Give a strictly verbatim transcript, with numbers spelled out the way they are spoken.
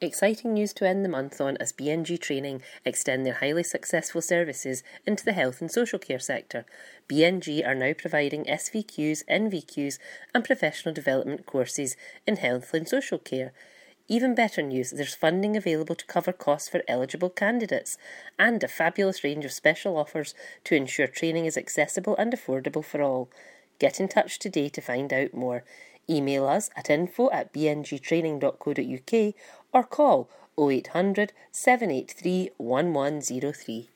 Exciting news to end the month on as B N G Training extend their highly successful services into the health and social care sector. B N G are now providing S V Qs, N V Qs and professional development courses in health and social care. Even better news, there's funding available to cover costs for eligible candidates and a fabulous range of special offers to ensure training is accessible and affordable for all. Get in touch today to find out more. Email us at info at b n g training dot co dot u k or call oh eight hundred, seven eight three, one one zero three.